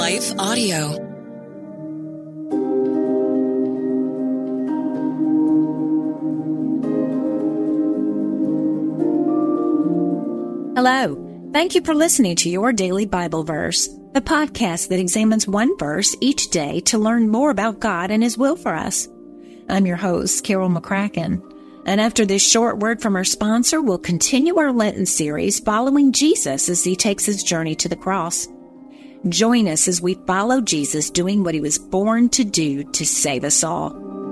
Life Audio. Hello. Thank you for listening to Your Daily Bible Verse, the podcast that examines one verse each day to learn more about God and His will for us. I'm your host, Carol McCracken. And after this short word from our sponsor, we'll continue our Lenten series following Jesus as He takes His journey to the cross. Join us as we follow Jesus doing what He was born to do to save us all.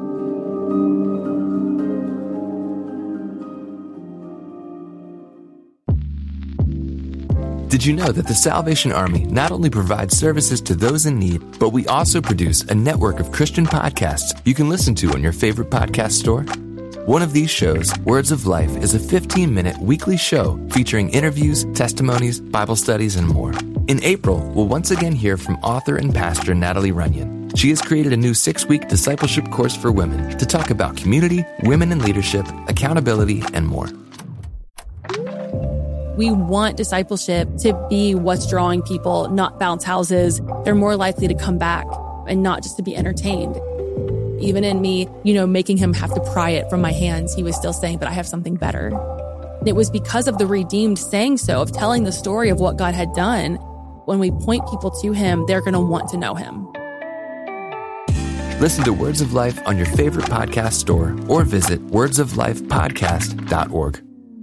Did you know that the Salvation Army not only provides services to those in need, but we also produce a network of Christian podcasts you can listen to on your favorite podcast store? One of these shows, Words of Life, is a 15-minute weekly show featuring interviews, testimonies, Bible studies, and more. In April, we'll once again hear from author and pastor Natalie Runyon. She has created a new 6-week discipleship course for women to talk about community, women in leadership, accountability, and more. We want discipleship to be what's drawing people, not bounce houses. They're more likely to come back and not just to be entertained. Even in me, making him have to pry it from my hands, he was still saying, but I have something better. And it was because of the redeemed saying so, of telling the story of what God had done. When we point people to him, they're going to want to know him. Listen to Words of Life on your favorite podcast store or visit wordsoflifepodcast.org.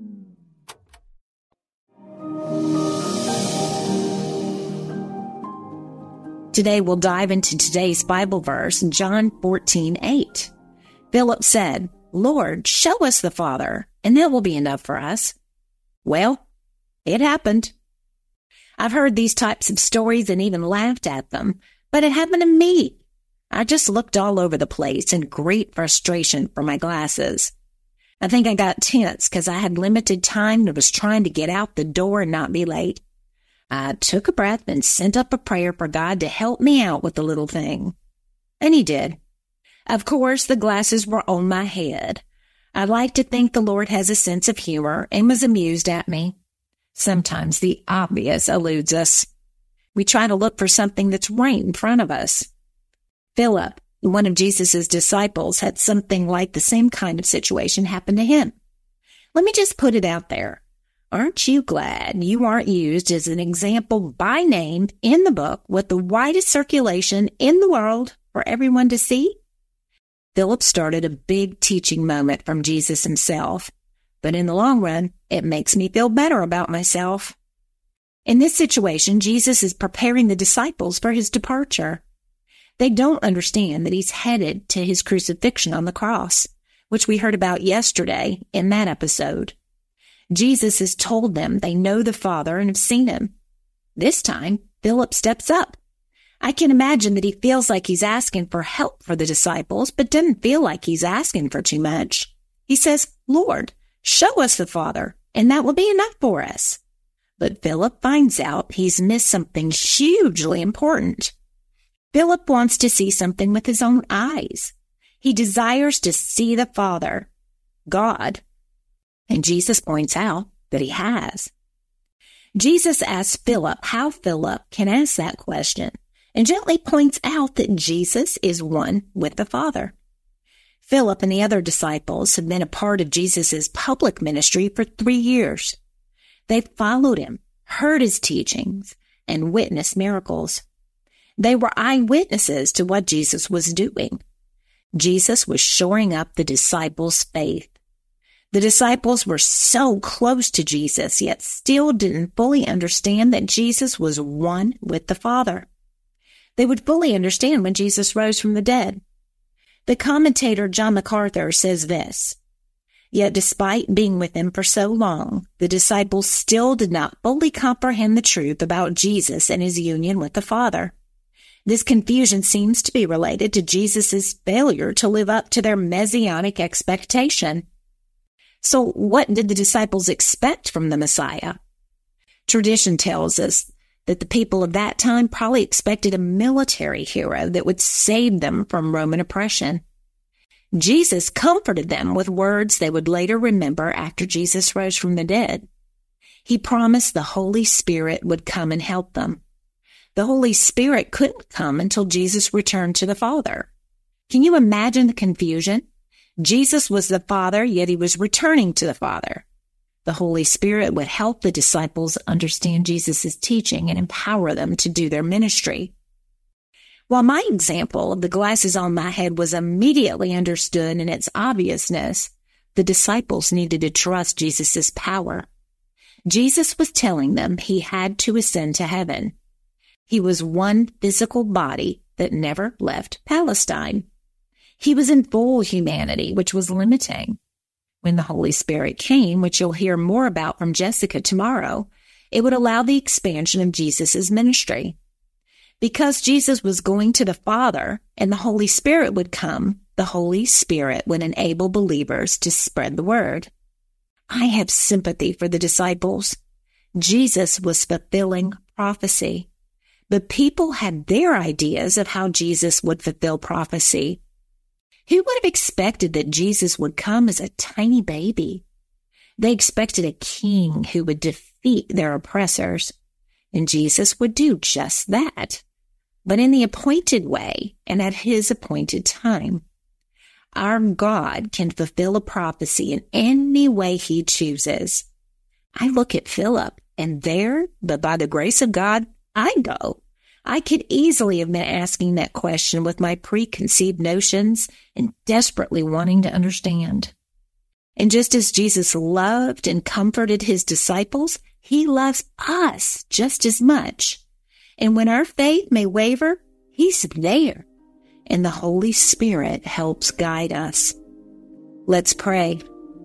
Today we'll dive into today's Bible verse, John 14:8. Philip said, "Lord, show us the Father, and that will be enough for us." Well, it happened. I've heard these types of stories and even laughed at them, but it happened to me. I just looked all over the place in great frustration for my glasses. I think I got tense because I had limited time and was trying to get out the door and not be late. I took a breath and sent up a prayer for God to help me out with the little thing. And He did. Of course, the glasses were on my head. I like to think the Lord has a sense of humor and was amused at me. Sometimes the obvious eludes us. We try to look for something that's right in front of us. Philip, one of Jesus' disciples, had something like the same kind of situation happen to him. Let me just put it out there. Aren't you glad you aren't used as an example by name in the book with the widest circulation in the world for everyone to see? Philip started a big teaching moment from Jesus himself, but in the long run, it makes me feel better about myself. In this situation, Jesus is preparing the disciples for his departure. They don't understand that he's headed to his crucifixion on the cross, which we heard about yesterday in that episode. Jesus has told them they know the Father and have seen him. This time, Philip steps up. I can imagine that he feels like he's asking for help for the disciples, but doesn't feel like he's asking for too much. He says, "Lord, show us the Father, and that will be enough for us." But Philip finds out he's missed something hugely important. Philip wants to see something with his own eyes. He desires to see the Father, God. And Jesus points out that he has. Jesus asks Philip how Philip can ask that question and gently points out that Jesus is one with the Father. Philip and the other disciples have been a part of Jesus' public ministry for 3 years. They followed him, heard his teachings, and witnessed miracles. They were eyewitnesses to what Jesus was doing. Jesus was shoring up the disciples' faith. The disciples were so close to Jesus, yet still didn't fully understand that Jesus was one with the Father. They would fully understand when Jesus rose from the dead. The commentator John MacArthur says this, "Yet despite being with him for so long, the disciples still did not fully comprehend the truth about Jesus and his union with the Father. This confusion seems to be related to Jesus' failure to live up to their messianic expectation." So what did the disciples expect from the Messiah? Tradition tells us that the people of that time probably expected a military hero that would save them from Roman oppression. Jesus comforted them with words they would later remember after Jesus rose from the dead. He promised the Holy Spirit would come and help them. The Holy Spirit couldn't come until Jesus returned to the Father. Can you imagine the confusion? Jesus was the Father, yet he was returning to the Father. The Holy Spirit would help the disciples understand Jesus' teaching and empower them to do their ministry. While my example of the glasses on my head was immediately understood in its obviousness, the disciples needed to trust Jesus' power. Jesus was telling them he had to ascend to heaven. He was one physical body that never left Palestine. He was in full humanity, which was limiting. When the Holy Spirit came, which you'll hear more about from Jessica tomorrow, it would allow the expansion of Jesus' ministry. Because Jesus was going to the Father and the Holy Spirit would come, the Holy Spirit would enable believers to spread the word. I have sympathy for the disciples. Jesus was fulfilling prophecy. But people had their ideas of how Jesus would fulfill prophecy. Who would have expected that Jesus would come as a tiny baby? They expected a king who would defeat their oppressors, and Jesus would do just that, but in the appointed way and at his appointed time. Our God can fulfill a prophecy in any way he chooses. I look at Philip, and there, but by the grace of God, I go. I could easily have been asking that question with my preconceived notions and desperately wanting to understand. And just as Jesus loved and comforted his disciples, he loves us just as much. And when our faith may waver, he's there. And the Holy Spirit helps guide us. Let's pray.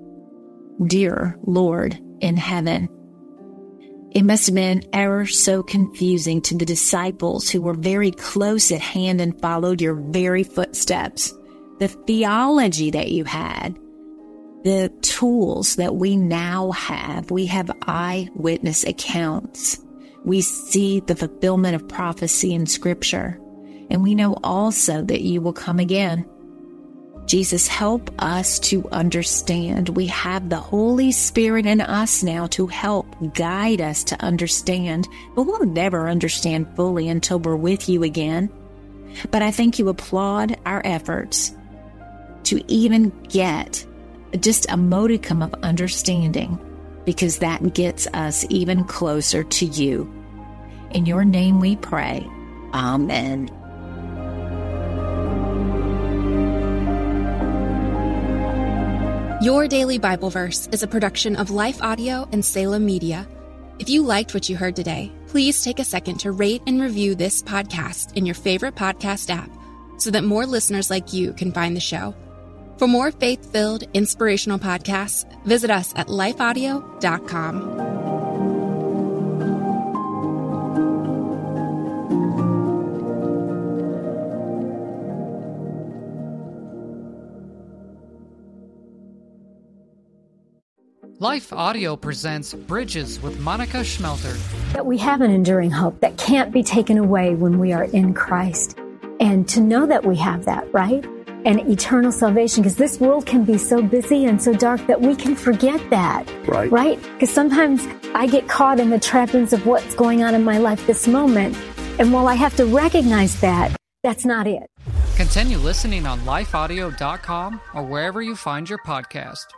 Dear Lord in heaven, it must have been ever so confusing to the disciples who were very close at hand and followed your very footsteps. The theology that you had, the tools that we now have. We have eyewitness accounts. We see the fulfillment of prophecy in Scripture. And we know also that you will come again. Jesus, help us to understand. We have the Holy Spirit in us now to help guide us to understand, but we'll never understand fully until we're with you again. But I think you applaud our efforts to even get just a modicum of understanding, because that gets us even closer to you. In your name we pray. Amen. Your Daily Bible Verse is a production of Life Audio and Salem Media. If you liked what you heard today, please take a second to rate and review this podcast in your favorite podcast app so that more listeners like you can find the show. For more faith-filled, inspirational podcasts, visit us at lifeaudio.com. Life Audio presents Bridges with Monica Schmelter. That we have an enduring hope that can't be taken away when we are in Christ. And to know that we have that, right? And eternal salvation, because this world can be so busy and so dark that we can forget that. Right? Because sometimes I get caught in the trappings of what's going on in my life this moment. And while I have to recognize that, that's not it. Continue listening on lifeaudio.com or wherever you find your podcast.